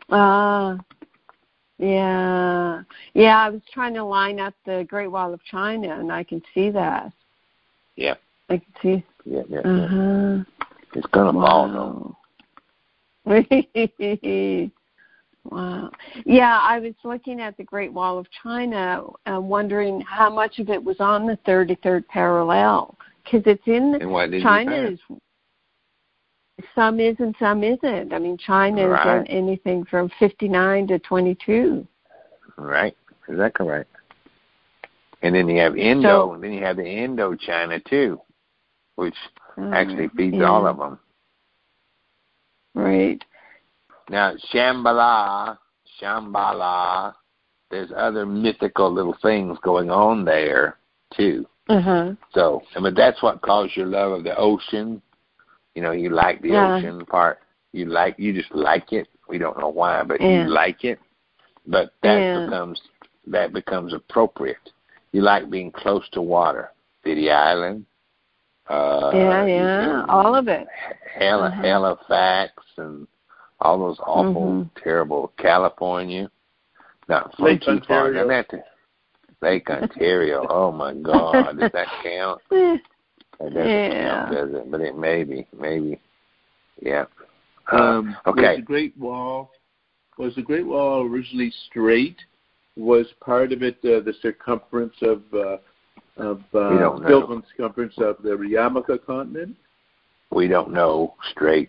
Yeah. Yeah, I was trying to line up the Great Wall of China, and I can see that. Yeah. I can see. Yeah. Uh-huh. It's going to fall, though. Wow. Yeah, I was looking at the Great Wall of China, wondering how much of it was on the 33rd parallel, because it's in China. Some is and some isn't. I mean, China is anything from 59 to 22. Right. Exactly right. And then you have and then you have the Indochina too, which actually feeds all of them. Right. Now, Shambhala, there's other mythical little things going on there, too. So, that's what caused your love of the ocean. You know, you like the ocean part. You just like it. We don't know why, but you like it. But that becomes appropriate. You like being close to water. City Island. All of it. Halifax and all those awful, terrible California. Not Lake Ontario. Lake Ontario. Oh my God, does that count? That doesn't count, does it? But it maybe. Yeah. Okay. Was the Great Wall originally straight? Was part of it the circumference of built on the circumference of the Yarmulke continent? We don't know straight.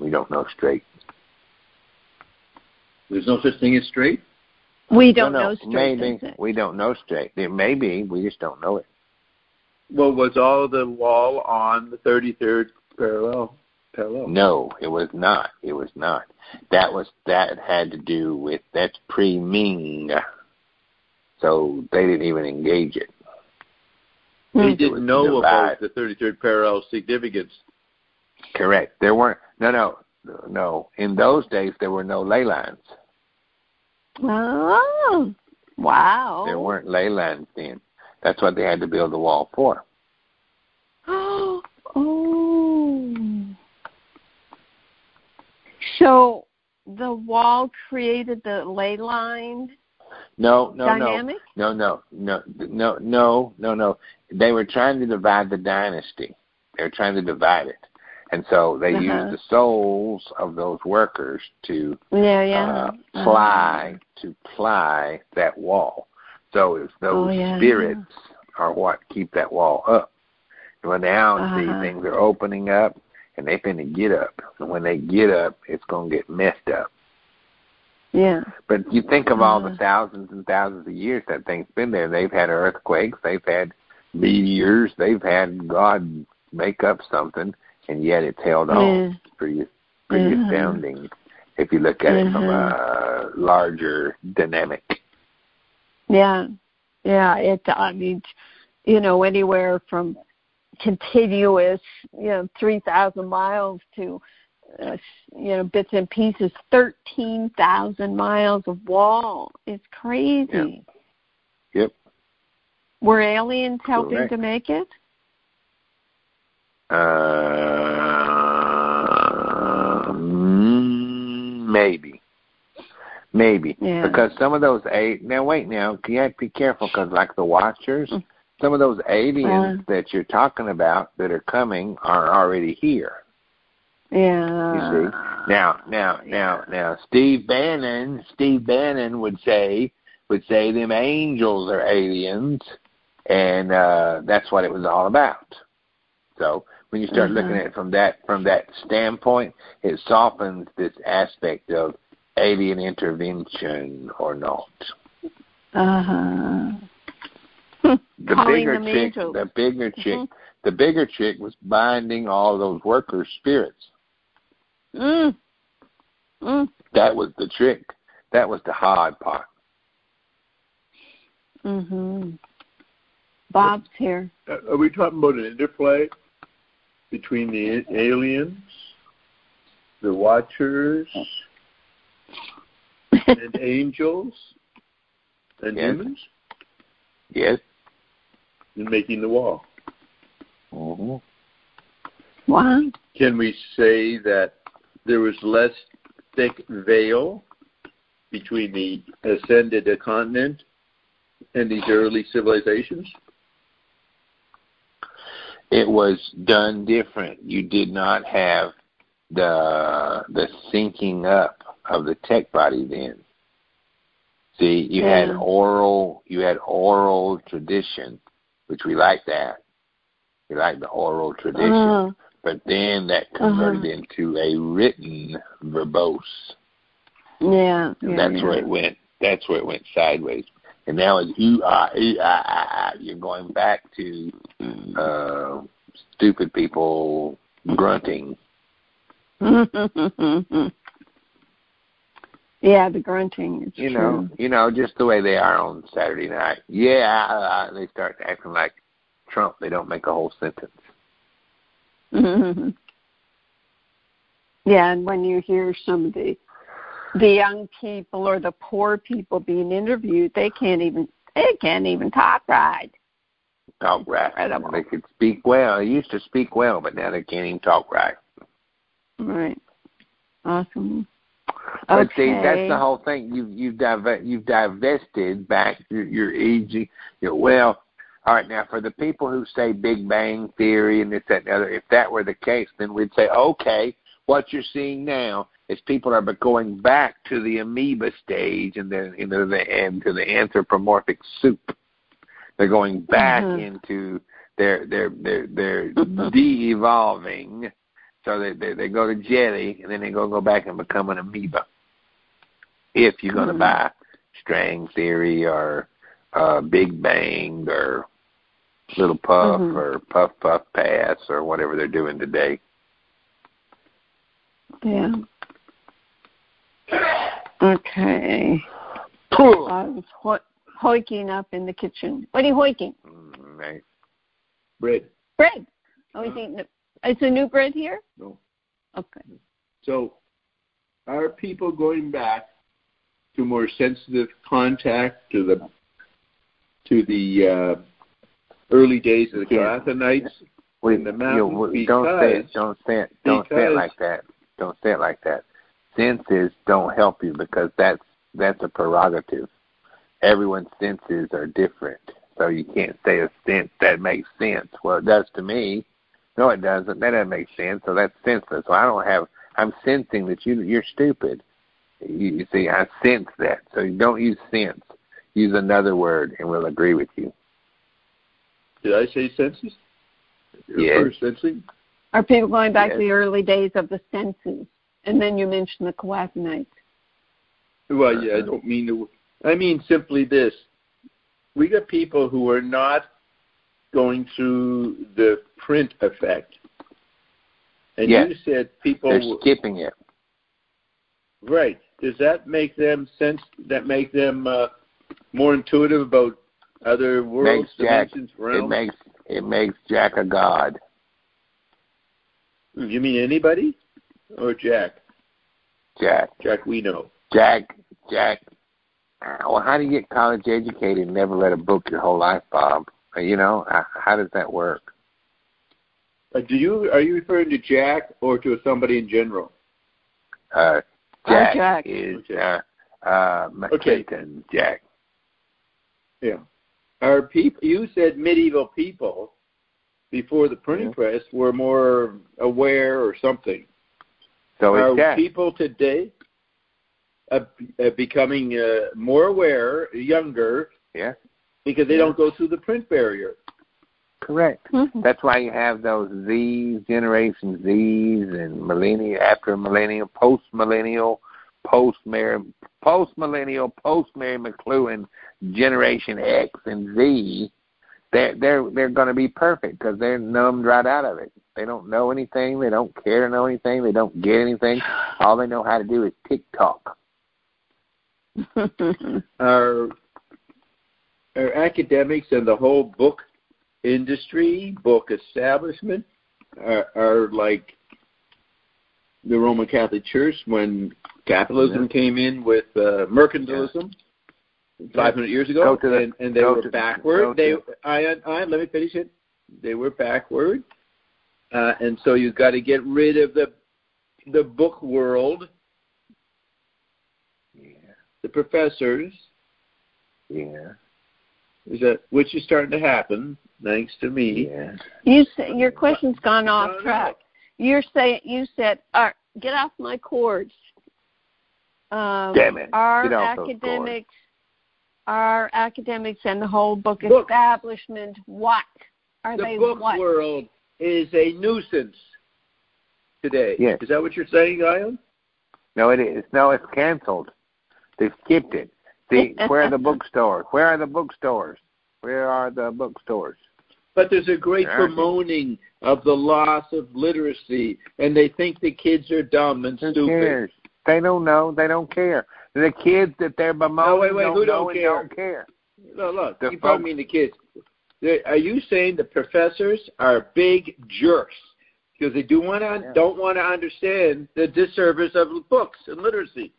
There's no such thing as straight? We don't know straight. Maybe. We don't know straight. It may be. We just don't know it. Well, was all of the wall on the 33rd parallel? No, it was not. That had to do with, that's pre-Ming. So they didn't even engage it. They didn't know about the 33rd parallel significance. Correct. There weren't. No. In those days, there were no ley lines. Oh, wow. There weren't ley lines then. That's what they had to build the wall for. Oh. So the wall created the ley line dynamic? No. They were trying to divide the dynasty. They were trying to divide it. And so they used the souls of those workers to ply that wall. So it's those spirits are what keep that wall up. And when now see things are opening up, and they finna get up. And when they get up, it's gonna get messed up. Yeah. But you think of all the thousands and thousands of years that thing's been there. They've had earthquakes. They've had meteors. They've had God make up something. And yet it's held on. Pretty astounding if you look at it from a larger dynamic. Yeah. I mean, anywhere from contiguous, 3,000 miles to, bits and pieces, 13,000 miles of wall. It's crazy. Yep. Were aliens helping to make it? Maybe. Yeah. Because some of those now you have to be careful because like the Watchers, some of those aliens that you're talking about that are coming are already here. Yeah. You see? Now Steve Bannon would say them angels are aliens, and that's what it was all about. So when you start looking at it from that standpoint, it softens this aspect of alien intervention or not. The bigger chick was binding all those workers' spirits. That was the trick. That was the hard part. Bob's here. Are we talking about an interplay between the aliens, the Watchers, and angels, and humans? Yes. In making the wall. Wow. Can we say that there was less thick veil between the ascended continent and these early civilizations? It was done different. You did not have the syncing up of the tech body then. See, you had oral tradition, which we like that. We like the oral tradition. But then that converted into a written verbose. Yeah. Where it went. That's where it went sideways. And now it's you're going back to stupid people grunting. Yeah, the grunting is true. You know, just the way they are on Saturday night. Yeah, they start acting like Trump. They don't make a whole sentence. Yeah, and when you hear some of the young people or the poor people being interviewed, they can't even talk right. They could speak well. They used to speak well, but now they can't even talk right. Right. Awesome. But see, that's the whole thing. You've divested back your easy. Well, all right. Now, for the people who say Big Bang Theory and this, that, and the other, if that were the case, then we'd say, okay, what you're seeing now is people are going back to the amoeba stage and then and to the anthropomorphic soup. They're going back into their de-evolving. So they go to jelly and then they go back and become an amoeba. If you're going to buy string theory or Big Bang or Little Puff or Puff Puff Pass or whatever they're doing today. Yeah. Okay. I was hoiking up in the kitchen. What are you hoiking? Right. Bread. Bread. Oh, he's eating it. Is the new bread here? No. Okay. So, are people going back to more sensitive contact to the early days of the Galathanites in the mountains? Don't say it like that. Don't say it like that. Senses don't help you because that's a prerogative. Everyone's senses are different, so you can't say a sense that makes sense. Well, it does to me. No, it doesn't. That doesn't make sense. So that's senseless. So I'm sensing that you're stupid. You see, I sense that. So you don't use sense. Use another word, and we'll agree with you. Did I say senses? Yes. Sensing? Are people going back to the early days of the senses? And then you mentioned the Coathanites. Well, yeah, I don't mean I mean simply this. We got people who are not going through the print effect. And you said people... They're skipping it. Right. Does that make them more intuitive about other worlds, dimensions, realms? It makes Jack a god. You mean anybody? Or Jack? Jack we know. Jack. Well, how do you get college educated and never read a book your whole life, Bob? You know, how does that work? Are you referring to Jack or to somebody in general? Jack is McClinton. Jack. Yeah. Are people? You said medieval people before the printing press were more aware or something. So are people today becoming more aware, younger? Yeah. Because they don't go through the print barrier. Correct. That's why you have those Z's, Generation Z's, and millennial, after millennial, post-millennial, post-Mary McLuhan, Generation X and Z. They're going to be perfect because they're numbed right out of it. They don't know anything. They don't care to know anything. They don't get anything. All they know how to do is TikTok. Our academics and the whole book industry, book establishment, are like the Roman Catholic Church when capitalism came in with mercantilism 500 years ago, and they were backward. Let me finish it. They were backward, and so you've got to get rid of the book world. the professors. Yeah. Which is starting to happen, thanks to me. Yeah. Your question's gone off track. You said, get off my cords. Damn it. Our academics and the whole book establishment, what? The book world is a nuisance today. Yes. Is that what you're saying, Ian? No, it is. No, it's canceled. They skipped it. See, where are the bookstores? Where are the bookstores? Where are the bookstores? But there's a great bemoaning of the loss of literacy, and they think the kids are dumb and stupid. Who cares? They don't know. They don't care. The kids that they're bemoaning don't care. No, look, you probably mean the kids. Are you saying the professors are big jerks because they don't want to understand the disservice of books and literacy?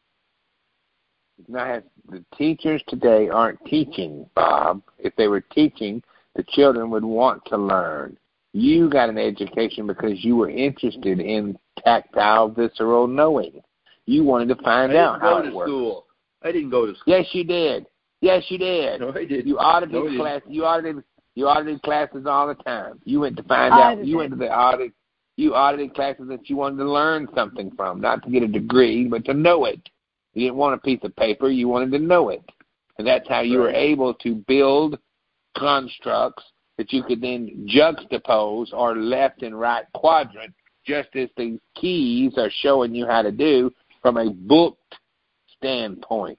The teachers today aren't teaching, Bob. If they were teaching, the children would want to learn. You got an education because you were interested in tactile, visceral knowing. You wanted to find out how it works. I didn't go to school. Yes, you did. Yes, you did. No, I didn't. You audited class. You audited classes all the time. You went to find out. You went to the audit. You audited classes that you wanted to learn something from, not to get a degree, but to know it. You didn't want a piece of paper. You wanted to know it. And that's how you were able to build constructs that you could then juxtapose or left and right quadrant, just as the keys are showing you how to do from a booked standpoint.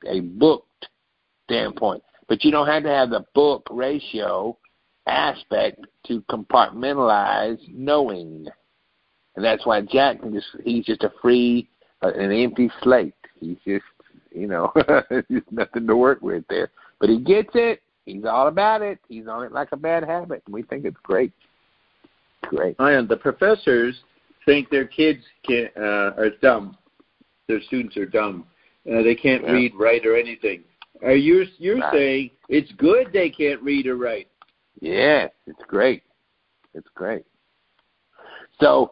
But you don't have to have the book ratio aspect to compartmentalize knowing. And that's why Jack he's just a free, an empty slate. He's just, there's nothing to work with there. But he gets it. He's all about it. He's on it like a bad habit. We think it's great. Great. And the professors think their kids are dumb. Their students are dumb. They can't read, write, or anything. You're saying it's good they can't read or write. Yes, it's great. It's great. So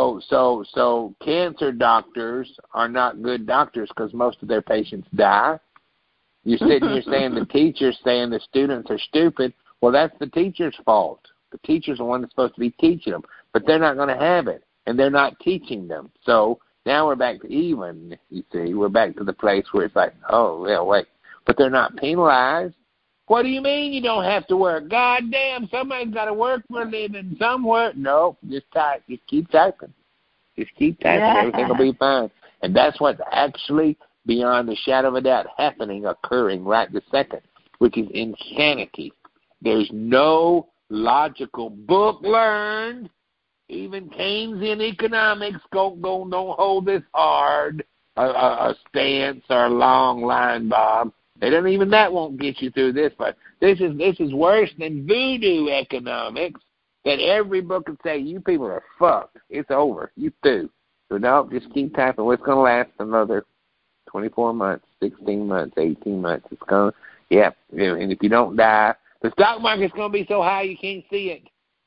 cancer doctors are not good doctors because most of their patients die. You're sitting here saying the teacher's saying the students are stupid. Well, that's the teacher's fault. The teacher's the one that's supposed to be teaching them, but they're not going to have it, and they're not teaching them. So now we're back to even, you see. We're back to the place where it's like, oh, yeah, wait. But they're not penalized. What do you mean you don't have to work? God damn, somebody's got to work for a living somewhere. No, just type. Just keep typing. Just keep typing. Yeah. Everything will be fine. And that's what's actually, beyond a shadow of a doubt, occurring right this second, which is insanity. There's no logical book learned. Even Keynesian economics don't hold this hard a stance or a long line, Bob. Even that won't get you through this. But this is worse than voodoo economics. That every book would say, you people are fucked. It's over. You through. So no, just keep typing. It's going to last another 24 months, 16 months, 18 months. It's going to, and if you don't die, the stock market's going to be so high you can't see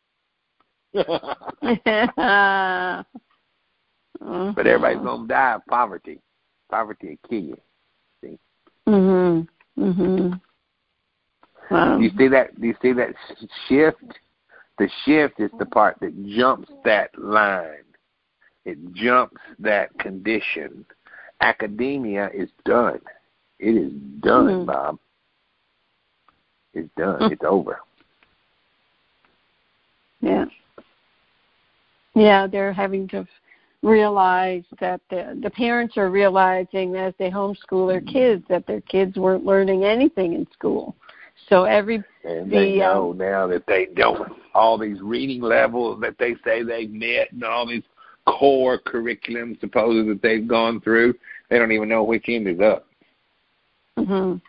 it. But everybody's going to die of poverty. Poverty will kill you. See? Wow. Do you see that shift? The shift is the part that jumps that line. It jumps that condition. Academia is done. It is done, Bob. It's done. It's over. Yeah. Yeah, they're having to realize that the parents are realizing as they homeschool their kids that their kids weren't learning anything in school. So they know now that they don't. All these reading levels that they say they've met and all these core curriculums supposedly that they've gone through, they don't even know which end is up. So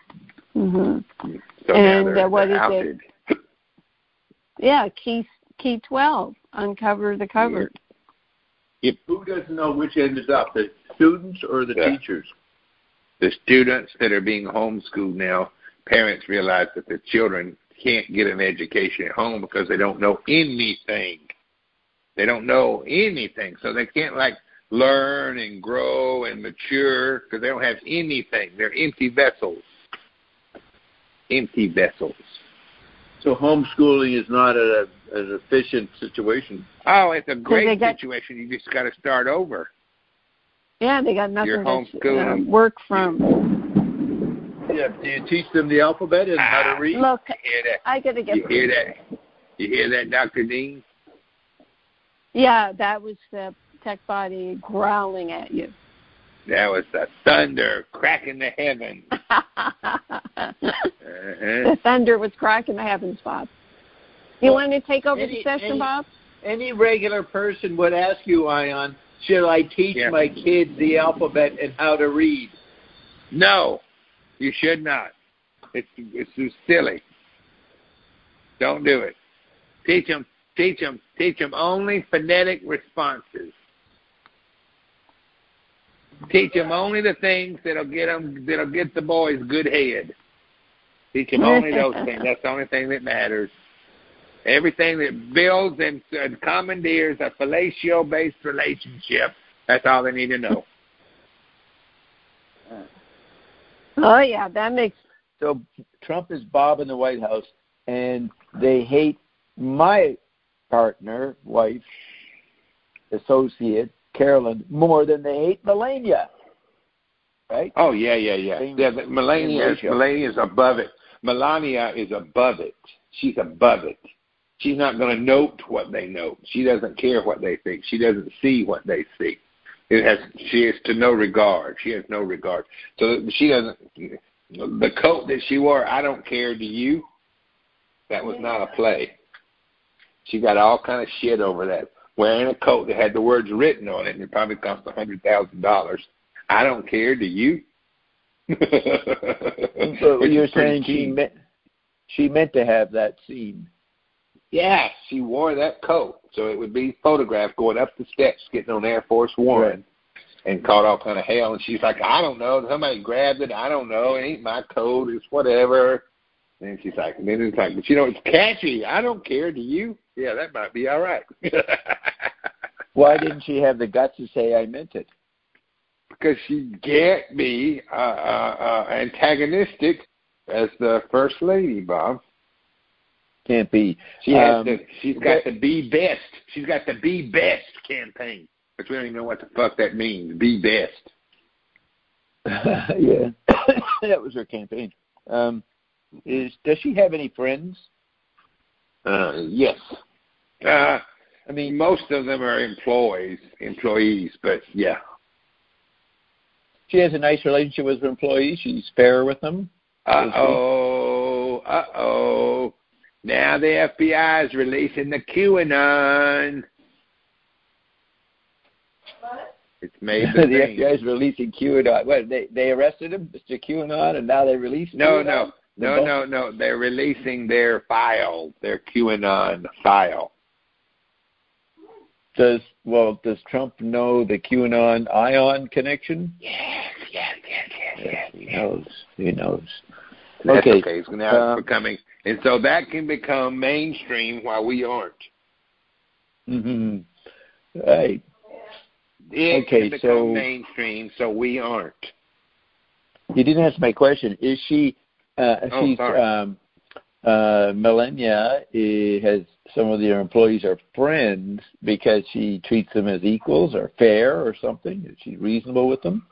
and what is outed. it? Yeah, key 12, uncover the cupboard. Yep. Who doesn't know which end is up, the students or the teachers? The students that are being homeschooled now, parents realize that the children can't get an education at home because they don't know anything. They don't know anything. So they can't, learn and grow and mature because they don't have anything. They're empty vessels. Empty vessels. So homeschooling is not an efficient situation. Oh, it's a great situation. You just got to start over. Yeah, they got nothing to work from. Yeah, do you teach them the alphabet and how to read? Look, you hear that? I got to get. You hear that? You hear that, Dr. Dean? Yeah, that was the tech body growling at you. That was the thunder cracking the heavens. The thunder was cracking the heavens, Bob. You want to take over the session, Bob? Any regular person would ask you, Ion, should I teach my kids the alphabet and how to read? No, you should not. It's too silly. Don't do it. Teach them only phonetic responses. Teach them only the things that'll get the boys good head. Teach them only those things. That's the only thing that matters. Everything that builds and commandeers a fellatio-based relationship, that's all they need to know. Oh, yeah, that makes... So Trump is Bob in the White House, and they hate my partner, wife, associate, Carolyn, more than they hate Melania, right? Oh, yeah. Melania is above it. Melania is above it. She's above it. She's not going to note what they note. She doesn't care what they think. She doesn't see what they see. She has to no regard. She has no regard. So she doesn't. The coat that she wore, I don't care, do you? That was not a play. She got all kind of shit over that. Wearing a coat that had the words written on it, and it probably cost $100,000. I don't care, do you? So you're saying she meant to have that scene. Yeah, she wore that coat, so it would be photographed going up the steps, getting on Air Force One, and caught all kind of hell. And she's like, I don't know. Somebody grabbed it. I don't know. It ain't my coat. It's whatever. And she's like, and then it's like, but you know, it's catchy. I don't care. Do you? Yeah, that might be all right. Why didn't she have the guts to say I meant it? Because she can't be antagonistic as the first lady, Bob. Can't be. She's got the be best. She's got the be best campaign, but we don't even know what the fuck that means. Be best. Yeah, that was her campaign. Does she have any friends? Yes. I mean, most of them are employees, but yeah. She has a nice relationship with her employees. She's fair with them. Uh-oh. Now the FBI is releasing the QAnon. What? It's made the FBI is releasing QAnon. What, they arrested him, Mr. QAnon, and now they release QAnon? No. They're releasing their file, their QAnon file. Does Trump know the QAnon Ion connection? Yes. He knows. That's okay. So now it's becoming, and so that can become mainstream while we aren't. Mm-hmm. Right. It can become mainstream, so we aren't. You didn't answer my question. Is she? Melania has some of their employees are friends because she treats them as equals or fair or something. Is she reasonable with them?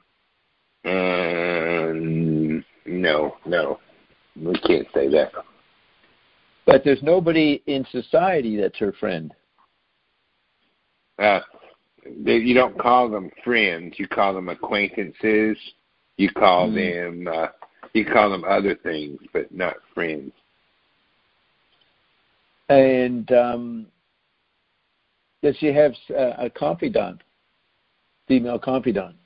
No. We can't say that. But there's nobody in society that's her friend. You don't call them friends. You call them acquaintances. You call them other things, but not friends. And does she have a confidant, female confidant?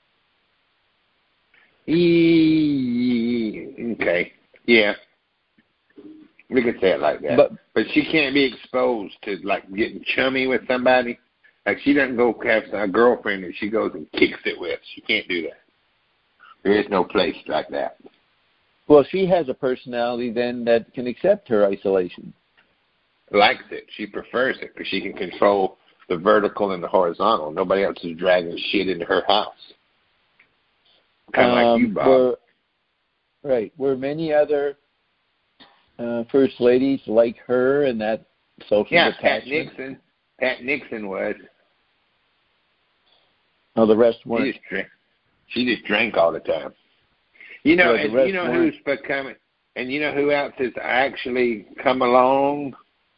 Okay. Yeah. We could say it like that. But she can't be exposed to, like, getting chummy with somebody. Like, she doesn't go have a girlfriend that she goes and kicks it with. She can't do that. There is no place like that. Well, she has a personality, then, that can accept her isolation. Likes it. She prefers it because she can control the vertical and the horizontal. Nobody else is dragging shit into her house. Kind of like you, Bob. Were many other first ladies like her in that social detachment? Pat Nixon was. Oh, the rest weren't. She just drank all the time. You know, and you know who's becoming, and you know who else has actually come along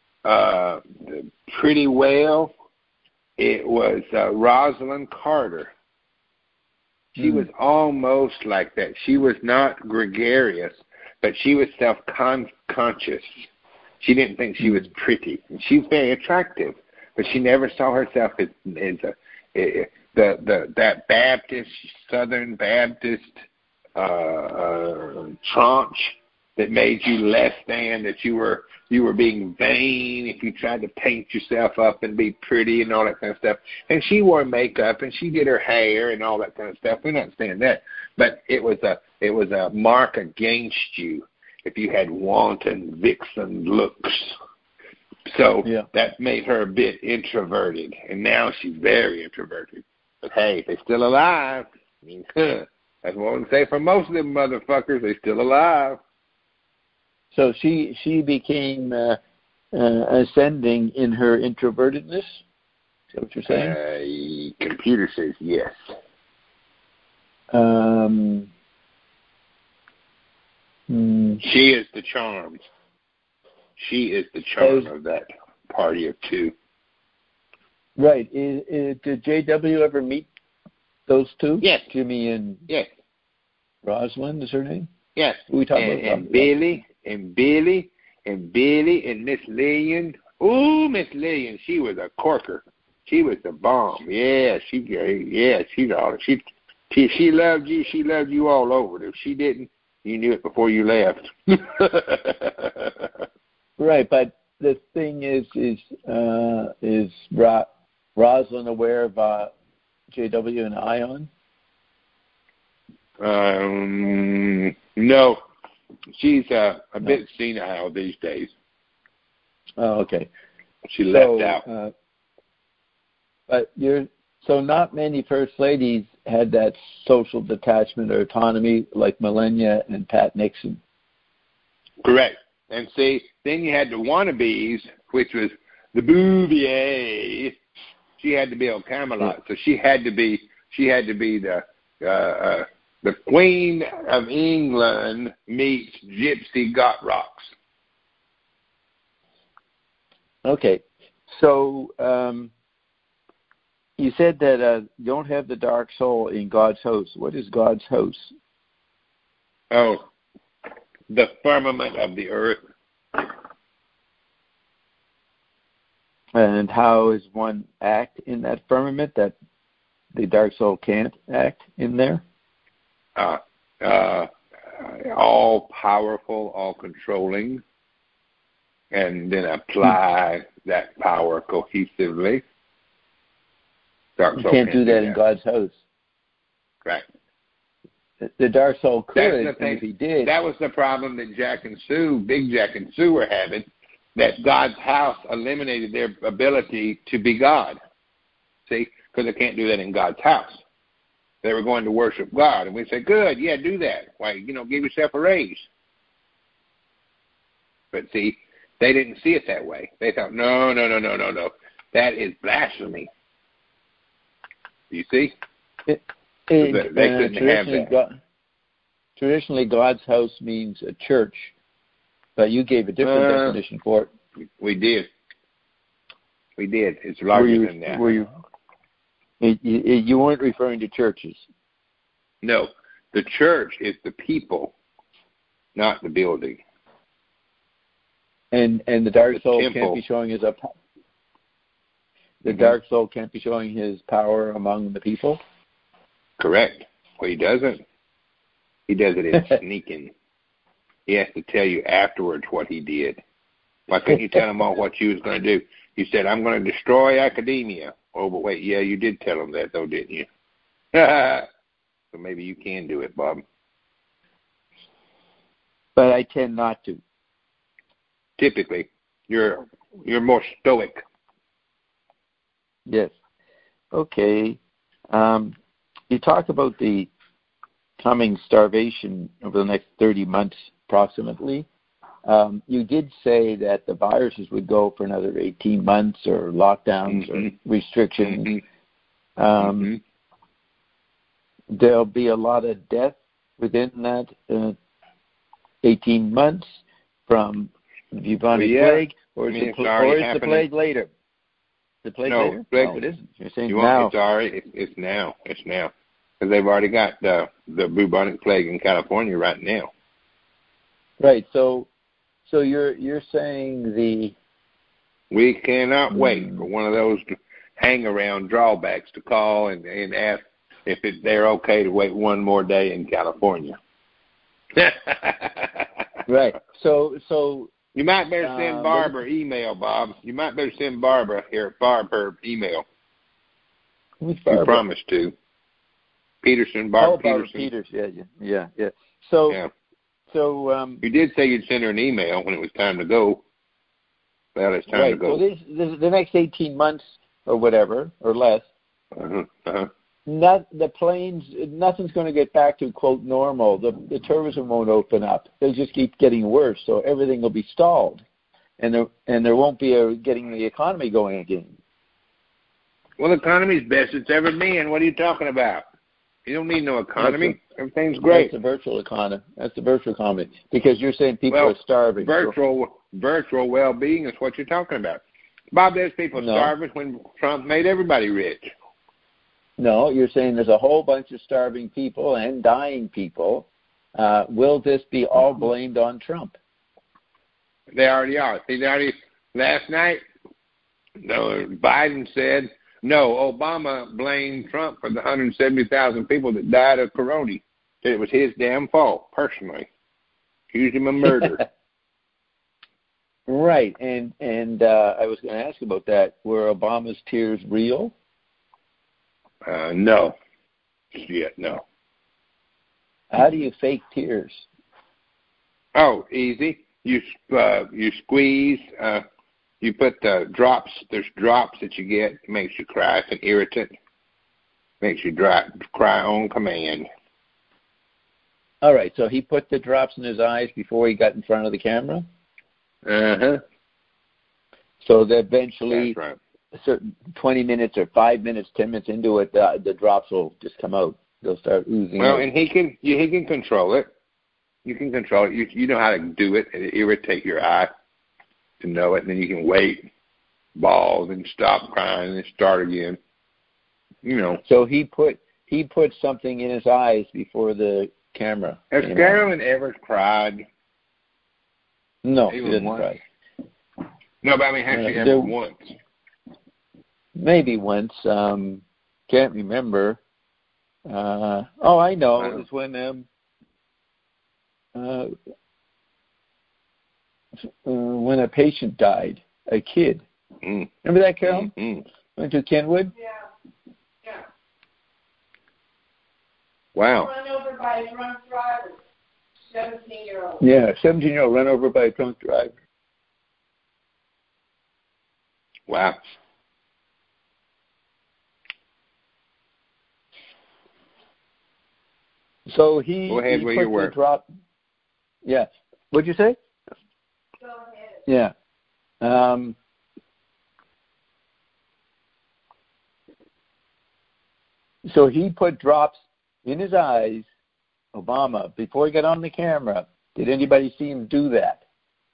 pretty well? It was Rosalind Carter. She was almost like that. She was not gregarious, but she was self-conscious. She didn't think she was pretty. And she was very attractive, but she never saw herself as that Baptist, Southern Baptist tranche that made you less than, that you were being vain if you tried to paint yourself up and be pretty and all that kind of stuff. And she wore makeup and she did her hair and all that kind of stuff. We don't understand that, but it was a mark against you if you had wanton vixen looks. So that made her a bit introverted, and now she's very introverted. But hey, they're still alive. I mean, that's what I would say for most of them motherfuckers. They're still alive. So she became ascending in her introvertedness? Is that what you're saying? Computer says yes. She is the charm. She is the charm of that party of two. Right. Did J.W. ever meet those two? Yes. Jimmy and Rosalind is her name? Yes. Who we talking about? And Billy and Miss Lillian. Ooh, Miss Lillian, she was a corker. She was the bomb. Yeah, she loved you. She loved you all over. If she didn't, you knew it before you left. Right, but the thing is Rosalind aware of J.W. and Ion? No. She's a bit senile these days. Oh, okay. She left out. But not many first ladies had that social detachment or autonomy like Melania and Pat Nixon. Correct. And see, then you had the wannabes, which was the Bouvier. She had to be on Camelot, so she had to be the Queen of England meets Gypsy Got Rocks. Okay, so you said that you don't have the dark soul in God's house. What is God's house? Oh, the firmament of the earth. And how does one act in that firmament that the dark soul can't act in there? All powerful, all controlling, and then apply that power cohesively. You can't do that in God's house. Right. The dark soul could, if he did. That was the problem that Big Jack and Sue were having, that God's house eliminated their ability to be God. See? Because they can't do that in God's house. They were going to worship God. And we said, good, yeah, do that. Why, give yourself a raise. But see, they didn't see it that way. They thought, no. That is blasphemy. You see? They couldn't have that. Traditionally, God's house means a church, but you gave a different definition for it. We did. It's larger than that. You weren't referring to churches. No, the church is the people, not the building. And the dark soul can't be showing his dark soul can't be showing his power among the people. Correct. Well, he doesn't. He does it in sneaking. He has to tell you afterwards what he did. Why couldn't you tell him all what you was going to do? You said, I'm going to destroy academia. Oh, but wait, yeah, you did tell him that, though, didn't you? So maybe you can do it, Bob. But I tend not to. Typically, you're more stoic. Yes. Okay. You talk about the coming starvation over the next 30 months approximately. You did say that the viruses would go for another 18 months or lockdowns or restrictions. There'll be a lot of death within that 18 months from bubonic plague, or is the plague later? The plague later? No, it isn't. You're saying now. It's now. It's now. Because they've already got the bubonic plague in California right now. Right. So you're saying we cannot wait for one of those hang-around drawbacks to call and ask if they're okay to wait one more day in California. Right. So you might better send Barbara email, Bob. You might better send Barbara here at Barb email. Who's Barbara? You promised to. Peterson, Barbara Peterson. Yeah. So you did say you'd send her an email when it was time to go. Well, it's time to go. So the next 18 months or whatever, or less, the planes, nothing's going to get back to, quote, normal. The tourism won't open up. They'll just keep getting worse, so everything will be stalled. And there won't be getting the economy going again. Well, the economy's best it's ever been. What are you talking about? You don't need no economy. Everything's great. That's the virtual economy. Because you're saying people are starving. Virtual well-being is what you're talking about. Bob, there's people starving when Trump made everybody rich. No, you're saying there's a whole bunch of starving people and dying people. Will this be all blamed on Trump? They already are. See, last night, Biden said, no, Obama blamed Trump for the 170,000 people that died of corona. It was his damn fault, personally. Accused him of murder. Right, and I was going to ask about that. Were Obama's tears real? No. No. How do you fake tears? Oh, easy. You squeeze. You put drops. There's drops that you get. It makes you cry. It's an irritant. Makes you cry on command. All right. So he put the drops in his eyes before he got in front of the camera? So that eventually, that's right. A certain 20 minutes or 5 minutes, 10 minutes into it, the drops will just come out. They'll start oozing out. And he can control it. You can control it. You know how to do it and irritate your eye to know it, and then you can wait, bawl, and stop crying and start again. You know. So he put something in his eyes before the camera. Has Carolyn ever cried? No, she didn't cry. No, but I mean, has she ever once? Maybe once. Can't remember. I know. It was when a patient died, a kid. Remember that, Carol? Went to Kenwood? Yeah. Wow. Run over by a drunk driver. 17-year-old. Yeah, 17-year-old run over by a drunk driver. Wow. So he Go ahead with your work. Drop. Yeah. What'd you say? Go ahead. Yeah. So he put drops in his eyes, Obama, before he got on the camera. Did anybody see him do that?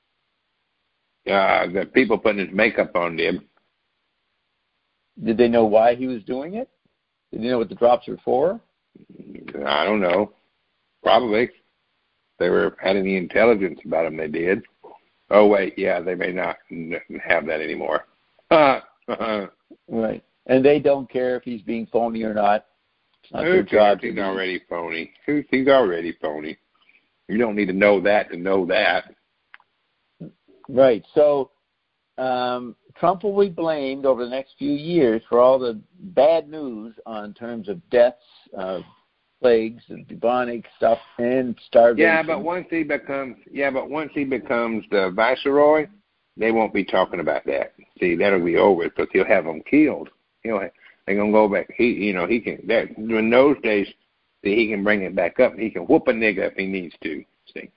The people putting his makeup on him. Did they know why he was doing it? Did they know what the drops were for? I don't know. Probably. They had any intelligence about him, they did. Oh, wait, yeah, they may not have that anymore. Right. And they don't care if he's being phony or not. Who cares? He's already phony. He's already phony. You don't need to know that to know that. Right. So Trump will be blamed over the next few years for all the bad news on terms of deaths, plagues, and bubonic stuff, and starvation. Yeah, but once he becomes the viceroy, they won't be talking about that. See, that'll be over because he'll have them killed. they're gonna go back. He can. That in those days, he can bring it back up. He can whoop a nigga if he needs to. See.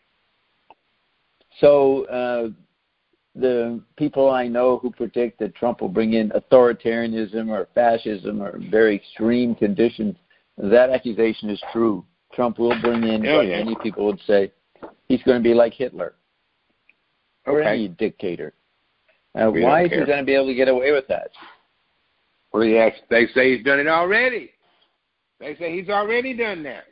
So the people I know who predict that Trump will bring in authoritarianism or fascism or very extreme conditions, that accusation is true. Trump will bring in what many people would say he's going to be like Hitler or any dictator. Why is he going to be able to get away with that? Well, they say he's done it already. They say he's already done that.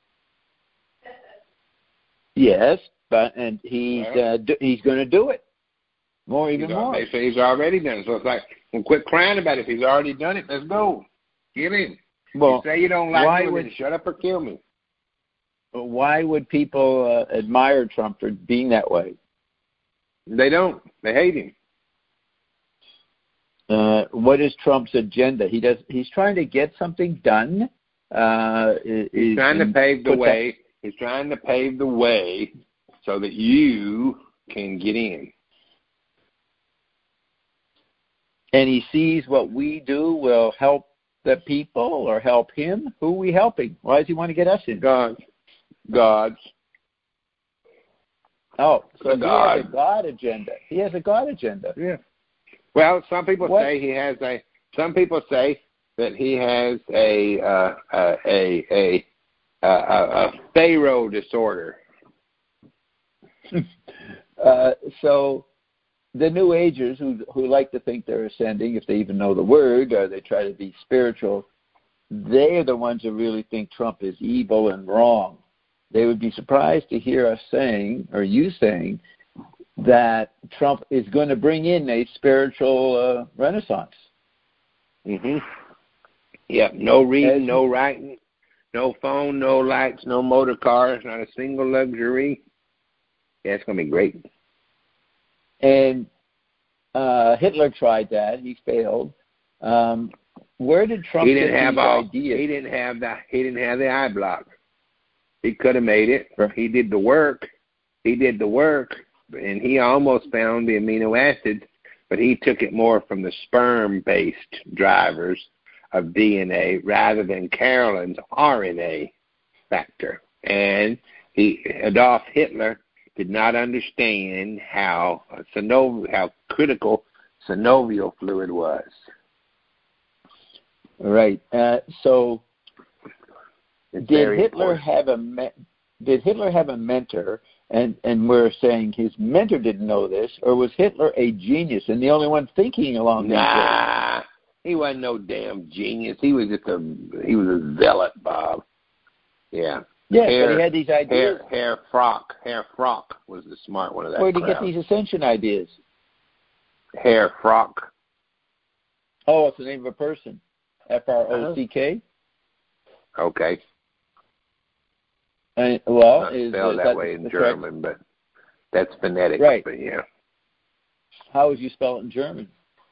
Yes, and he's going to do it. Even more. They say he's already done it. So it's like, well, quit crying about it. If he's already done it, let's go. Get in. Well, you say you don't like it, shut up or kill me. Why would people admire Trump for being that way? They don't. They hate him. What is Trump's agenda? He's trying to get something done. He's trying to pave the way. He's trying to pave the way so that you can get in. And he sees what we do will help the people or help him. Who are we helping? Why does he want to get us in? God's. Oh, so he has a God agenda. He has a God agenda. Yeah. Well, some people say he has a. Some people say that he has a Pharaoh disorder. So the New Agers who like to think they're ascending, if they even know the word, or they try to be spiritual, they are the ones who really think Trump is evil and wrong. They would be surprised to hear us saying, or you saying, that Trump is going to bring in a spiritual renaissance. Mm-hmm. Yep. No reading, no writing, no phone, no lights, no motor cars, not a single luxury. Yeah, it's going to be great. And Hitler tried that. He failed. Where did Trump get these ideas? He didn't have the eye block. He could have made it. He did the work. And he almost found the amino acids, but he took it more from the sperm-based drivers of DNA rather than Carolyn's RNA factor. And Adolf Hitler did not understand how critical synovial fluid was. Right. So did Hitler have a mentor? And we're saying his mentor didn't know this, or was Hitler a genius and the only one thinking along these lines? Nah, he wasn't no damn genius. He was just a zealot, Bob. Yeah. Yeah, but he had these ideas. Herr Frock was the smart one of that. Where did he get these ascension ideas? Herr Frock. Oh, it's the name of a person. F-R-O-C-K? Okay. It's spelled that way in German, but that's phonetic. Right. But yeah. How would you spell it in German?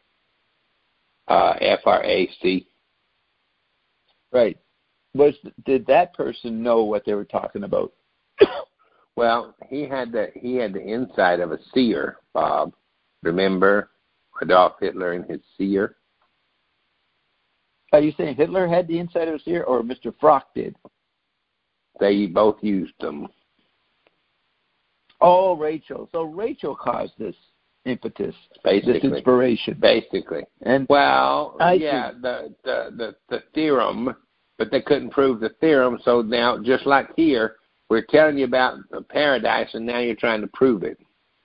F-R-A-C. Right. Did that person know what they were talking about? Well, he had the insight of a seer, Bob. Remember Adolf Hitler and his seer? Are you saying Hitler had the insight of a seer, or Mr. Frock did? They both used them. Oh, Rachel. So Rachel caused this impetus, basically, this inspiration. Basically. And the theorem, but they couldn't prove the theorem, so now, just like here, we're telling you about paradise, and now you're trying to prove it.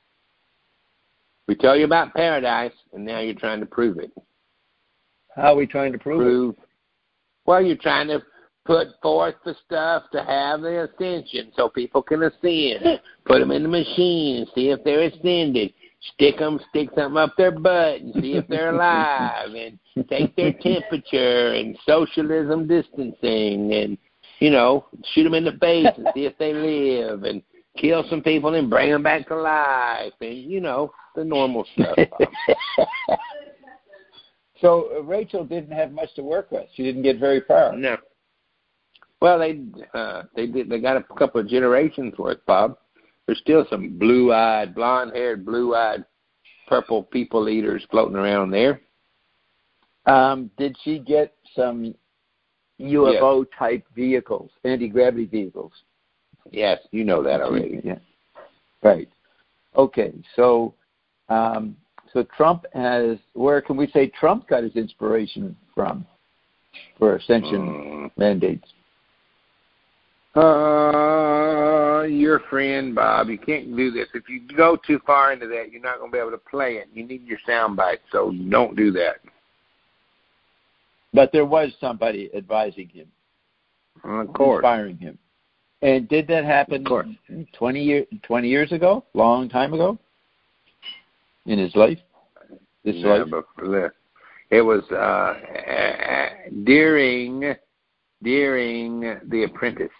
We tell you about paradise, and now you're trying to prove it. How are we trying to prove it? Well, you're trying to put forth the stuff to have the ascension so people can ascend. Put them in the machine and see if they're ascended. Stick something up their butt and see if they're alive, and take their temperature, and socialism distancing, and, shoot them in the face and see if they live, and kill some people and bring them back to life, and, the normal stuff. So Rachel didn't have much to work with. She didn't get very far. No. Well, they got a couple of generations worth, Bob. There's still some blonde-haired, blue-eyed, purple people eaters floating around there. Did she get some UFO-type vehicles, anti-gravity vehicles? Yes, you know that already. Yeah. Right. Okay, so Trump has, where can we say Trump got his inspiration from for ascension mandates? Your friend, Bob, you can't do this. If you go too far into that, you're not going to be able to play it. You need your sound bite, so don't do that. But there was somebody advising him. Of course. Inspiring him. And did that happen 20 years ago? Long time ago? In his life? Life? But it was during The Apprentice.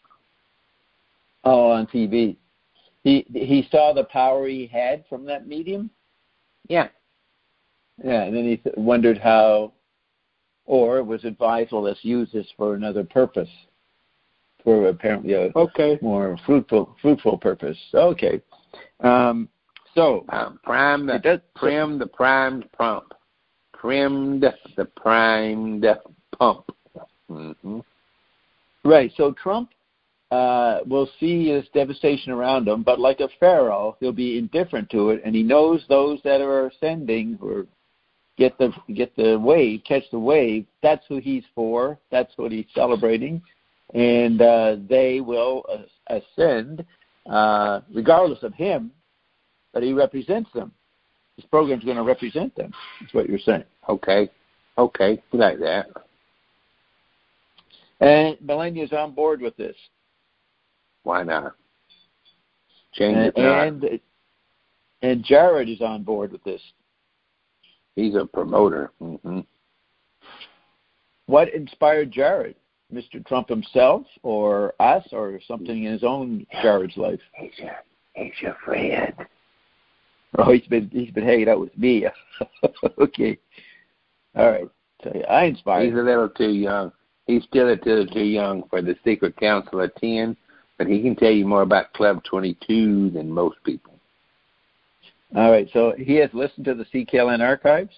Oh, on TV. He saw the power he had from that medium? Yeah. Yeah, and then he wondered how, or was advised, well, let's use this for another purpose. For apparently a more fruitful purpose. Okay. Prim the primed pump. Primed the primed pump. Mm-hmm. Right. So Trump will see this devastation around him, but like a pharaoh, he'll be indifferent to it, and he knows those that are ascending or catch the wave. That's who he's for. That's what he's celebrating. And they will ascend regardless of him, but he represents them. This program's going to represent them. That's what you're saying. Okay, we like that. And Melania's on board with this. Why not? Change it not. And Jared is on board with this. He's a promoter. Mm-hmm. What inspired Jared? Mr. Trump himself, or us, or something in his own Jared's life? He's your friend. Oh, he's been hanging out with me. Okay. All right. So I inspired. He's a little too young. He's still a little too young for the secret council of 10, but he can tell you more about Club 22 than most people. All right. So he has listened to the CKLN archives?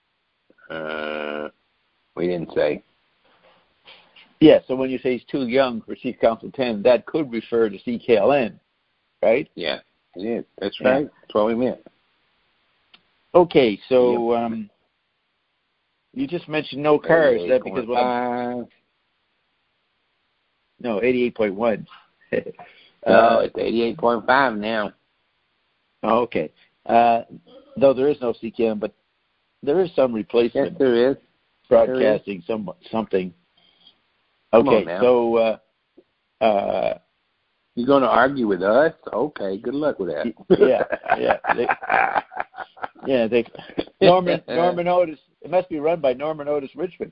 We didn't say. Yeah, so when you say he's too young for Secret Council 10, that could refer to CKLN, right? Yeah, it is. That's right. Yeah. That's what we meant. Okay, so you just mentioned no cars. Is that because no, 88.1. No, it's 88.5 now. Oh, okay. Though there is no CKLN, but there is some replacement. Yes, there is. Broadcasting something. Okay, so you're going to argue with us? Okay, good luck with that. Norman Otis. It must be run by Norman Otis Richmond.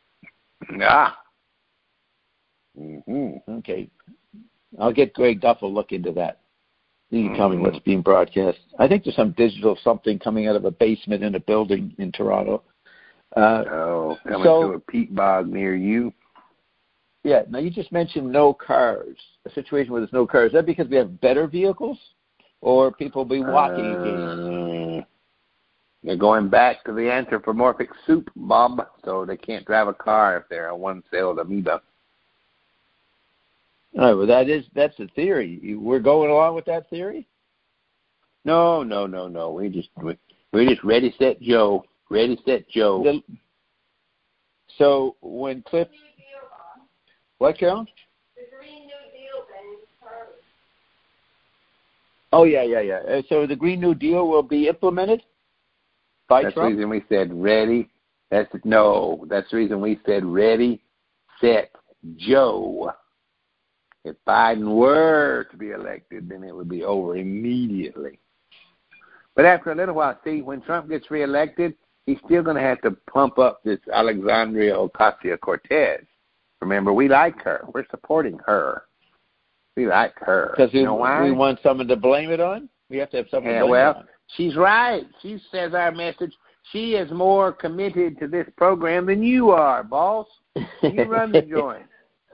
Mm-hmm. Okay, I'll get Greg Duff to look into that. You can tell me what's being broadcast. I think there's some digital something coming out of a basement in a building in Toronto. Coming to a peat bog near you. Yeah, now you just mentioned no cars, a situation where there's no cars. Is that because we have better vehicles, or people will be walking again? They're going back to the anthropomorphic soup, Bob, so they can't drive a car if they're a one-celled amoeba. All right, well, that's the theory. We're going along with that theory? No. We just ready, set, Joe. Ready, set, Joe. So when Cliff... What, Carol? The Green New Deal ban cars. Oh, yeah. So the Green New Deal will be implemented by Trump? That's the reason we said ready. That's the reason we said ready, set, Joe. If Biden were to be elected, then it would be over immediately. But after a little while, see, when Trump gets reelected, he's still going to have to pump up this Alexandria Ocasio-Cortez. Remember, we like her. We're supporting her. We like her. Because we want someone to blame it on? We have to have someone to blame it on. She's right. She says our message. She is more committed to this program than you are, boss. You run the joint.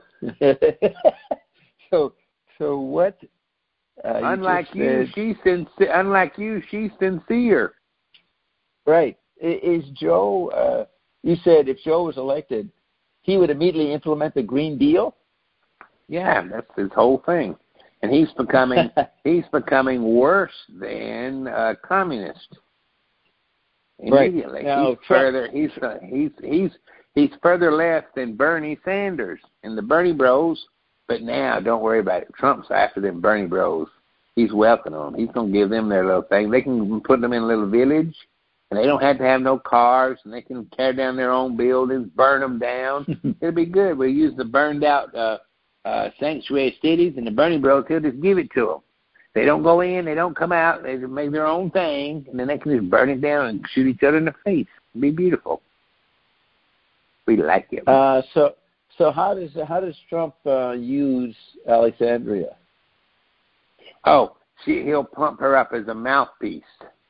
So what? Unlike you, she's sincere. Right. Is Joe you said if Joe was elected, he would immediately implement the Green Deal? Yeah, that's his whole thing. And he's becoming worse than a communist. Immediately. Right. Now, he's further left than Bernie Sanders and the Bernie Bros. But now, don't worry about it. Trump's after them Bernie Bros. He's welcoming them. He's going to give them their little thing. They can put them in a little village, and they don't have to have no cars, and they can tear down their own buildings, burn them down. It'll be good. We'll use the burned-out sanctuary cities, and the Bernie Bros. He'll just give it to them. They don't go in. They don't come out. They just make their own thing, and then they can just burn it down and shoot each other in the face. It'll be beautiful. We like it. So how does Trump use Alexandria? Oh, he'll pump her up as a mouthpiece.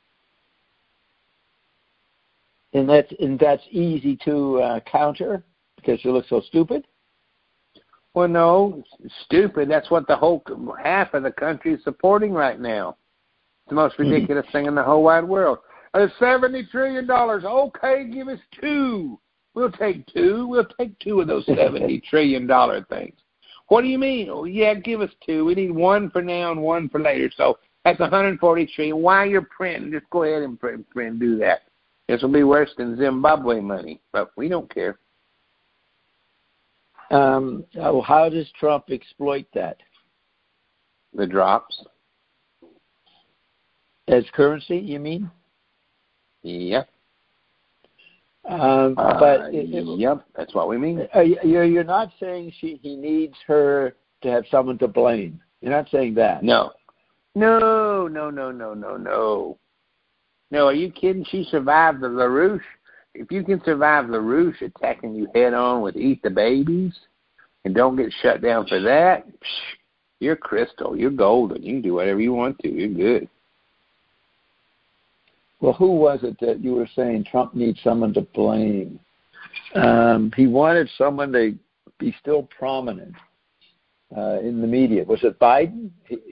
And that's easy to counter because she looks so stupid? Well, no, stupid. That's what the whole half of the country is supporting right now. It's the most ridiculous thing in the whole wide world. It's $70 trillion. Okay, give us $2. We'll take 2. We'll take 2 of those $70 trillion things. What do you mean? Oh, yeah, give us 2. We need 1 for now and 1 for later. So that's $140 trillion. Why you're printing? Just go ahead and print and do that. This will be worse than Zimbabwe money, but we don't care. How does Trump exploit that? The drops. As currency, you mean? Yep. Yep, that's what we mean. You're not saying he needs her to have someone to blame. You're not saying that. No. No, are you kidding? She survived the LaRouche. If you can survive LaRouche attacking you head on with Eat the Babies and don't get shut down for that, you're crystal. You're golden. You can do whatever you want to. You're good. Well, who was it that you were saying Trump needs someone to blame? He wanted someone to be still prominent in the media. Was it Biden?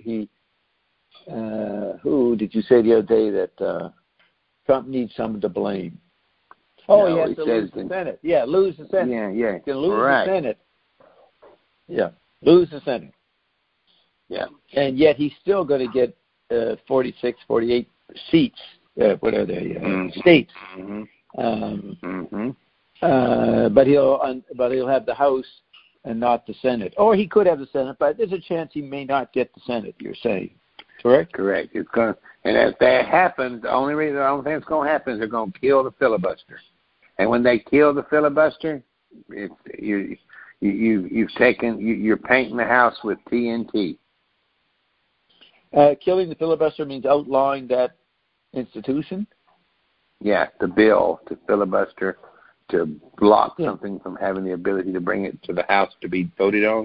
Who did you say the other day that Trump needs someone to blame? Oh, he has to lose the Senate. Yeah, lose the Senate. Yeah. He can lose the Senate. Yeah, lose the Senate. Yeah. And yet he's still going to get 46, 48 seats. What are they? States. Mm-hmm. But he'll have the House and not the Senate. Or he could have the Senate, but there's a chance he may not get the Senate. You're saying, correct? Correct. It's going, and if that happens, the only thing that's going to happen is they're going to kill the filibuster. And when they kill the filibuster, you're painting the house with TNT. Killing the filibuster means outlawing that institution? Yeah, the bill to filibuster, to block something from having the ability to bring it to the House to be voted on.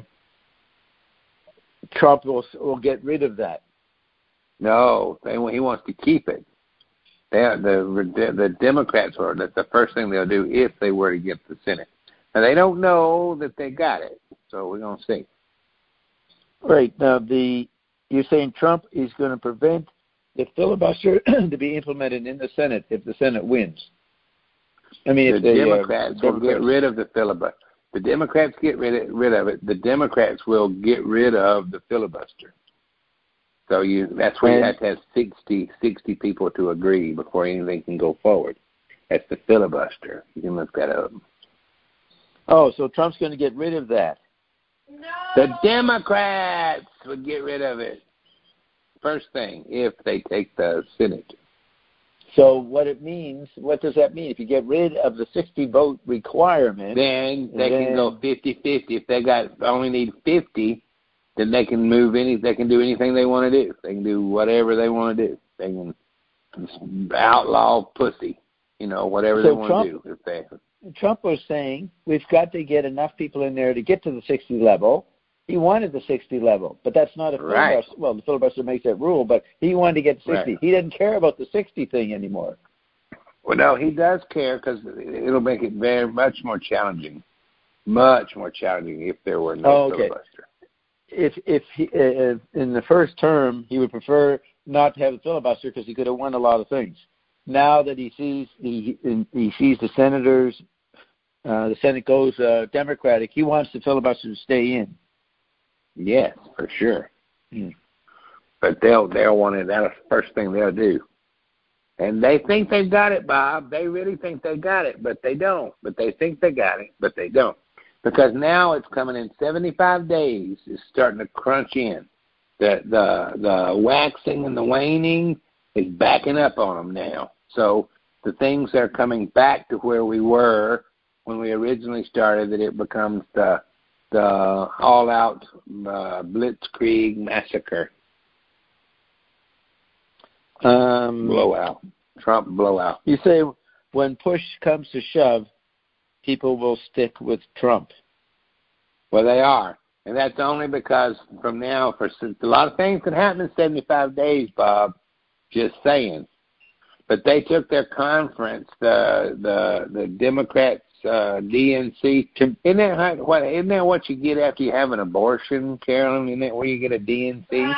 Trump will get rid of that. No, he wants to keep it. The Democrats are. That's the first thing they'll do if they were to get the Senate. Now, they don't know that they got it, so we're going to see. Right. Now, you're saying Trump is going to prevent the filibuster to be implemented in the Senate if the Senate wins. I mean, the Democrats will get rid of the filibuster. The Democrats get rid of it. The Democrats will get rid of the filibuster. So that's where you have to have 60 people to agree before anything can go forward. That's the filibuster. You can look that up. Oh, so Trump's going to get rid of that. No. The Democrats would get rid of it. First thing, if they take the Senate. So what does that mean? If you get rid of the 60-vote requirement, then they can go 50-50. If they only need 50, then they can they can do anything they want to do. They can do whatever they want to do. They can outlaw pussy, whatever they want to do. Trump was saying we've got to get enough people in there to get to the 60 level. He wanted the 60 level, but that's not a filibuster. Right. Well, the filibuster makes that rule, but he wanted to get 60. Right. He didn't care about the 60 thing anymore. Well, no, he does care because it'll make it very much more challenging. Much more challenging if there were no filibuster. If he, in the first term, he would prefer not to have a filibuster because he could have won a lot of things. Now that he sees the senators the Senate goes Democratic, he wants the filibuster to stay in. Yes, for sure. But they'll want it. That's the first thing they'll do. And they think they've got it, Bob. They really think they got it, but they don't. But they think they got it, but they don't. Because now it's coming in 75 days. It's starting to crunch in. The waxing and the waning is backing up on them now. So the things are coming back to where we were when we originally started, that it becomes the all-out blitzkrieg massacre. Blowout. Trump blowout. You say when push comes to shove, people will stick with Trump. Well, they are. And that's only because from now, a lot of things can happen in 75 days, Bob. Just saying. But they took their conference, the Democrats, DNC. Isn't that what you get after you have an abortion, Carolyn? Isn't that where you get a DNC?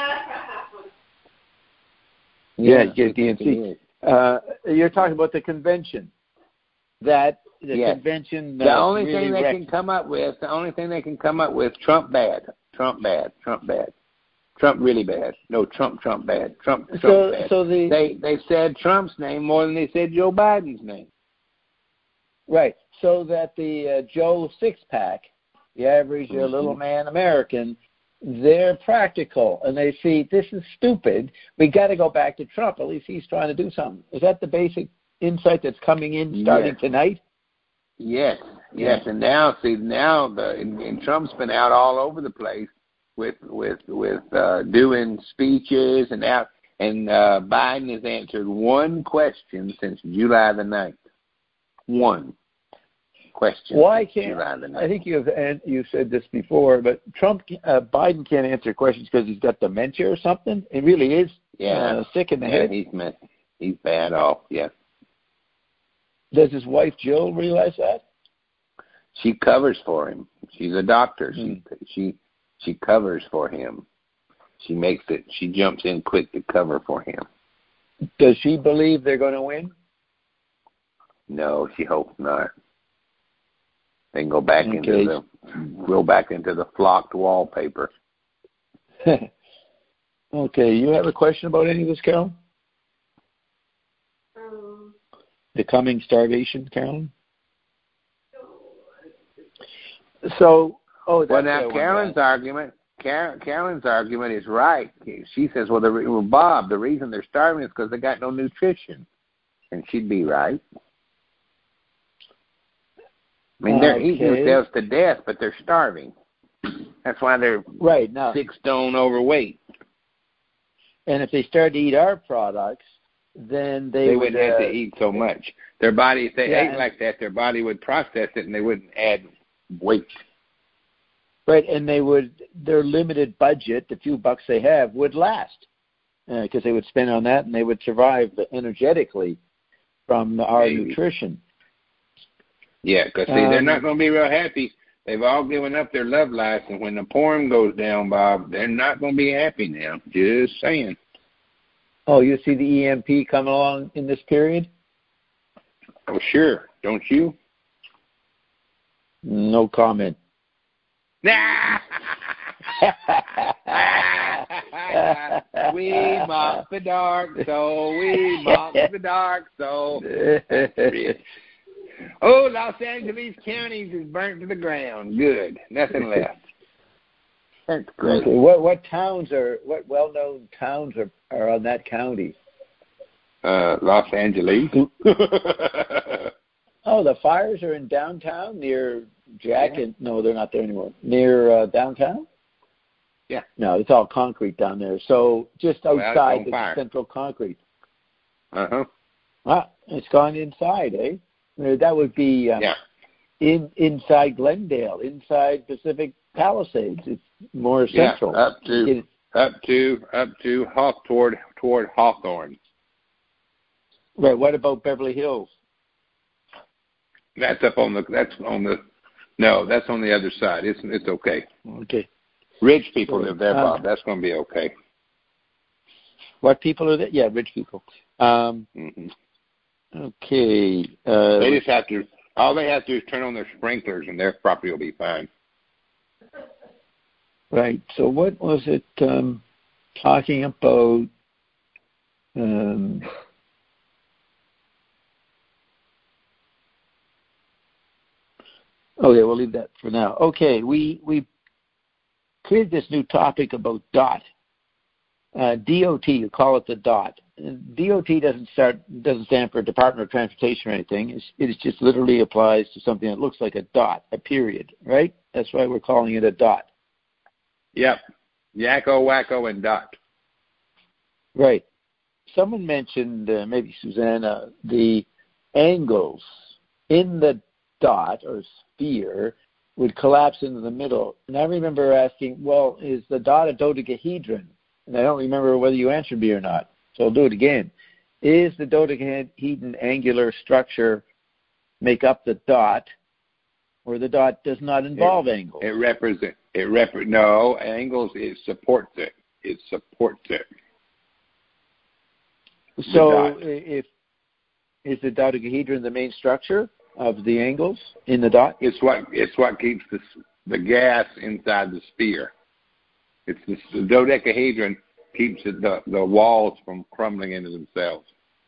Yeah, you get a DNC. You're talking about the convention. Convention. The only really thing they can come up with, Trump bad. Trump really bad. No, Trump bad. Trump bad. So they said Trump's name more than they said Joe Biden's name. Right. So that the Joe six-pack, the average little man American, they're practical, and they see this is stupid. We got to go back to Trump. At least he's trying to do something. Is that the basic insight that's coming in starting tonight? Yes. And now and Trump's been out all over the place with doing speeches and out. And Biden has answered one question since July the 9th. One question. Why can't I think you said this before, but Biden can't answer questions because he's got dementia or something. He really is sick in the head. He's bad off. Yeah. Does his wife Jill realize that? She covers for him. She's a doctor. She covers for him. She jumps in quick to cover for him. Does she believe they're going to win? No, she hopes not. They can go back into the flocked wallpaper. Okay, you have a question about any of this, Carolyn? The coming starvation, Carolyn? So, now Carolyn's argument is right. She says, Bob, the reason they're starving is because they got no nutrition, and she'd be right. I mean, they're eating themselves to death, but they're starving. That's why they're 6 stone overweight. And if they started to eat our products, then they wouldn't have to eat so much. Their body, if they ate like that, their body would process it, and they wouldn't add weight. Right, and their limited budget, the few bucks they have, would last because they would spend on that, and they would survive energetically from our nutrition. Yeah, because they're not going to be real happy. They've all given up their love life, and when the porn goes down, Bob, they're not going to be happy now. Just saying. Oh, you see the EMP coming along in this period? Oh, sure. Don't you? No comment. We mock the dark soul. We mock the dark soul. Oh, Los Angeles County is burnt to the ground. Good. Nothing left. That's great. Okay. What well-known towns are on that county? Los Angeles. Oh, the fires are in downtown near no, they're not there anymore. Near downtown? Yeah. No, it's all concrete down there. So just outside the central concrete. Uh-huh. Ah, it's gone inside, eh? That would be inside Glendale, inside Pacific Palisades. It's more central. Up to toward Hawthorne. Right. What about Beverly Hills? That's on the other side. It's okay. Okay. Rich people live there, Bob. That's going to be okay. What people are there? Yeah, rich people. Okay. They just have to All they have to do is turn on their sprinklers, and their property will be fine. Right. So what was it talking about? Okay, we'll leave that for now. Okay, we created this new topic about DOT. DOT, you call it the DOT. DOT doesn't stand for Department of Transportation or anything. It just literally applies to something that looks like a dot, a period, right? That's why we're calling it a dot. Yep. Yakko, wacko, and dot. Right. Someone mentioned, maybe Susanna, the angles in the dot or sphere would collapse into the middle. And I remember asking, well, is the dot a dodecahedron? And I don't remember whether you answered me or not. So I'll do it again. Is the dodecahedron angular structure make up the dot, or the dot does not involve angles? No, angles, it supports it. It supports it. So is the dodecahedron the main structure of the angles in the dot? It's what keeps the gas inside the sphere. It's the dodecahedron keeps the walls from crumbling into themselves.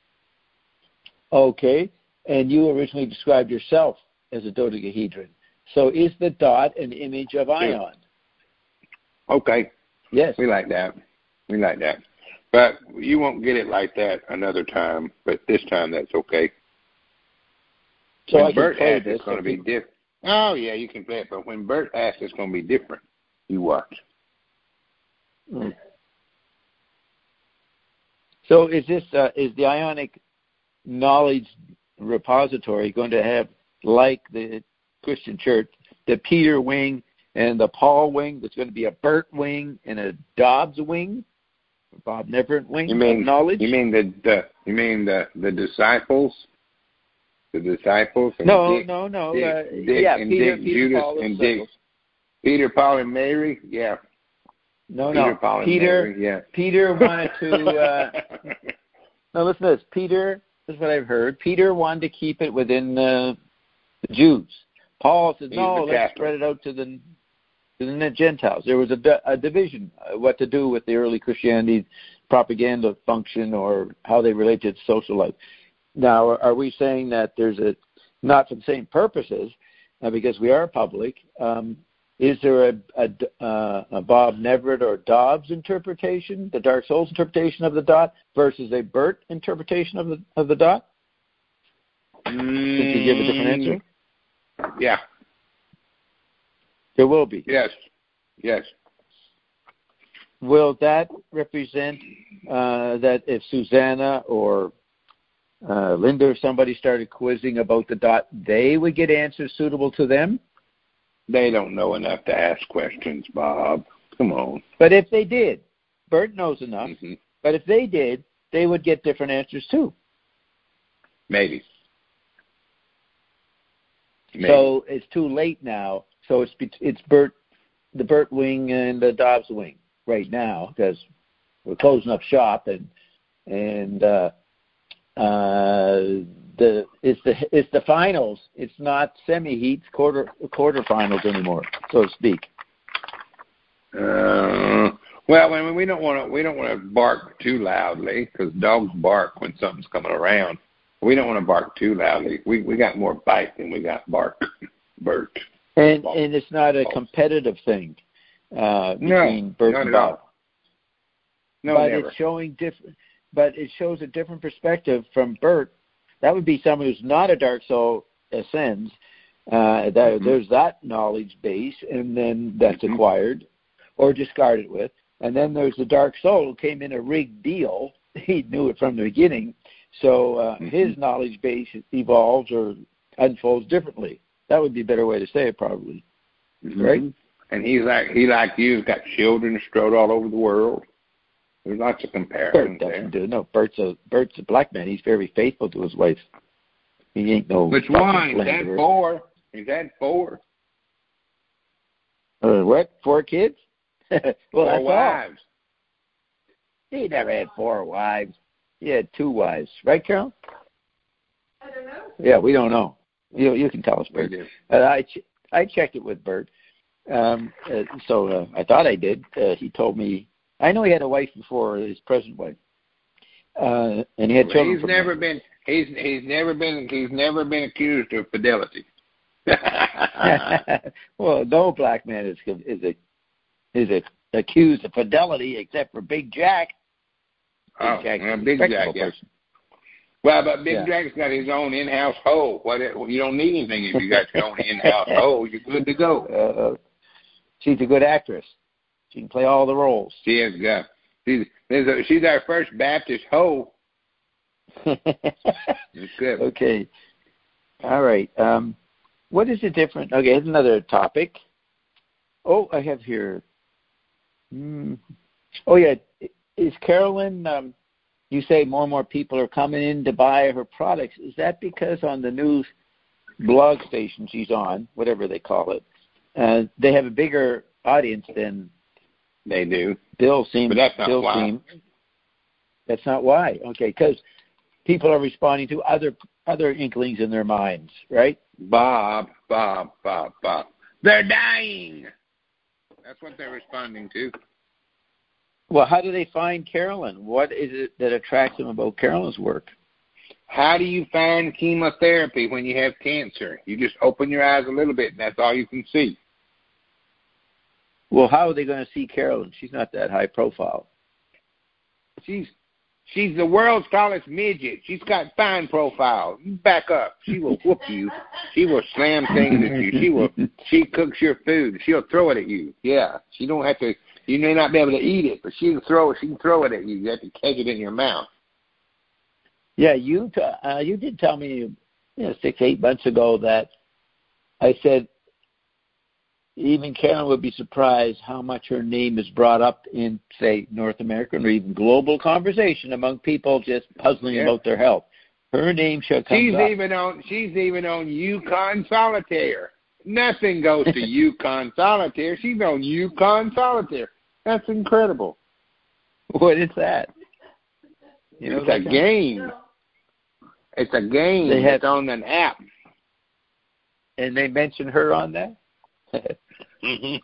Okay, and you originally described yourself as a dodecahedron. So is the dot an image of ion? Okay. Yes. We like that. But you won't get it like that another time, but this time that's okay. So when I Bert can play asks, this. it's going to be different. Oh, yeah, you can play it, but when Bert asks, it's going to be different. You watch. Mm. So is the Ionic Knowledge Repository going to have, like the Christian Church, the Peter wing and the Paul wing? There's going to be a Bert wing and a Dobbs wing, Bob Neverett wing of knowledge. You mean the disciples? The disciples? And No. Peter, Judas, Paul, and Dick. Peter, Paul, and Mary. Yeah. No. Paul, and Mary, yeah. Peter wanted to. Now listen to this. Peter, this is what I've heard. Peter wanted to keep it within the Jews. Paul said, "No, let's spread it out to the Gentiles." There was a division, what to do with the early Christianity propaganda function or how they related to social life. Now, are we saying that there's not for the same purposes, because we are public? Is there a Bob Neverett or Dobbs interpretation, the Dark Souls interpretation of the dot, versus a Bert interpretation of the dot? Could you give a different answer? Yeah. There will be. Yes. Will that represent that if Susanna or Linda or somebody started quizzing about the dot, they would get answers suitable to them? They don't know enough to ask questions, Bob. Come on. But if they did, Bert knows enough, but if they did, they would get different answers too. Maybe. So it's too late now. So it's Bert, the Bert wing and the Dobbs wing right now, because we're closing up shop and it's the finals. It's not semi-heats, quarterfinals anymore, so to speak. Well, we don't want to bark too loudly, because dogs bark when something's coming around. We don't want to bark too loudly. We got more bite than we got bark, Bert. And it's not a competitive thing between Bert and Bob. No, but never. It's showing different. But it shows a different perspective from Bert. That would be someone who's not a Dark Soul ascends. There's that knowledge base, and then that's acquired or discarded with. And then there's the Dark Soul who came in a rigged deal. He knew it from the beginning. So his knowledge base evolves or unfolds differently. That would be a better way to say it, probably. Right? And he like you, has got children strode all over the world. There's lots of comparisons there. No, Bert's a black man. He's very faithful to his wife. He ain't no. Which one? He's had 4. He's had 4. What? 4 kids? Well, 4 wives. All. He never had 4 wives. He had 2 wives, right, Carol? I don't know. Yeah, we don't know. You can tell us, Bert. I checked it with Bert. So I thought I did. He told me. I know he had a wife before his present wife, and he had children. He's never been accused of fidelity. Well, no black man is accused of fidelity except for Big Jack. Big Jack, yeah. Well, but Big Jack's got his own in-house hoe. You don't need anything if you got your own in-house hoe. You're good to go. She's a good actress. She can play all the roles. She has got. She's our first Baptist hoe. It's good. Okay. All right. What is the difference? Okay, here's another topic. Oh, I have here. Oh, yeah. Is Carolyn, you say more and more people are coming in to buy her products. Is that because on the new blog station she's on, whatever they call it, they have a bigger audience than they do? Bill seems. But that's not why. That's not why. Okay, because people are responding to other inklings in their minds, right? Bob. They're dying. That's what they're responding to. Well, how do they find Carolyn? What is it that attracts them about Carolyn's work? How do you find chemotherapy when you have cancer? You just open your eyes a little bit, and that's all you can see. Well, how are they going to see Carolyn? She's not that high profile. She's the world's tallest midget. She's got fine profile. You back up. She will whoop you. She will slam things at you. She cooks your food. She'll throw it at you. Yeah. She don't have to. You may not be able to eat it, but she can throw it at you. You have to catch it in your mouth. Yeah, you did tell me 6-8 months ago that I said even Carolyn would be surprised how much her name is brought up in, say, North American or even global conversation among people just puzzling about their health. Her name shall come up. She's even on Yukon Solitaire. Nothing goes to Yukon Solitaire. She's on Yukon Solitaire. That's incredible. What is that? It's a game. It's a game. It's on an app. And they mention her on that? Okay,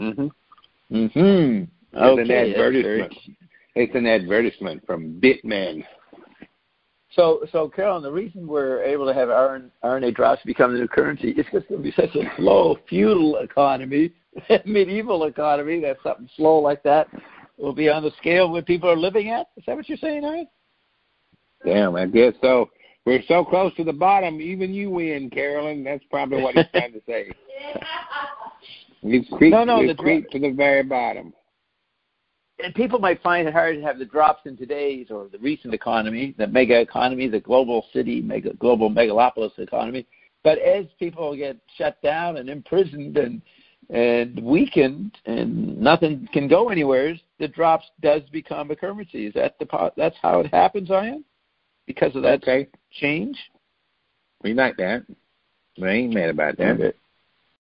it's an advertisement from Bitman. So Carolyn, the reason we're able to have RNA drops become the new currency is because it's going to be such a slow, feudal economy, medieval economy. That's something slow like that will be on the scale where people are living at. Is that what you're saying, Ian? Damn, I guess so. We're so close to the bottom, even you win, Carolyn. That's probably what he's trying to say. We've creeped to the very bottom. And people might find it hard to have the drops in today's or the recent economy, the mega economy, the global city, global megalopolis economy. But as people get shut down and imprisoned and weakened and nothing can go anywhere, the drops does become a currency. Is that that's how it happens, Ian? Because of that change? We like that. We ain't mad about that.